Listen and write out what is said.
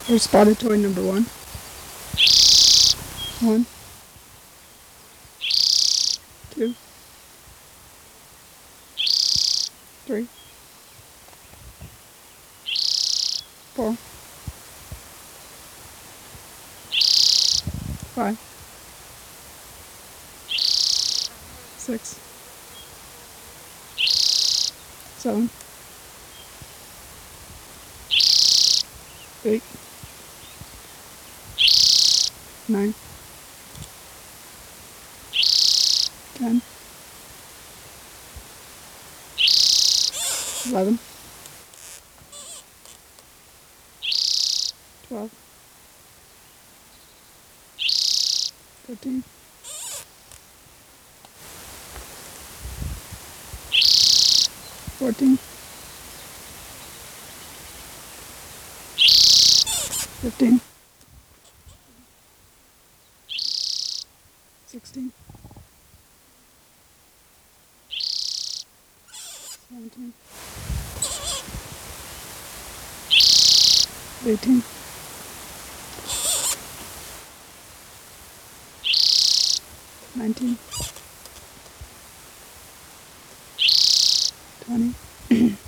Here's spotted toy number one. 1, 2, 3, 4, 5, 6, 7, 8, 9, 10, 11, 12, 13, 14, 15, 16, 17, 18, 19, 20,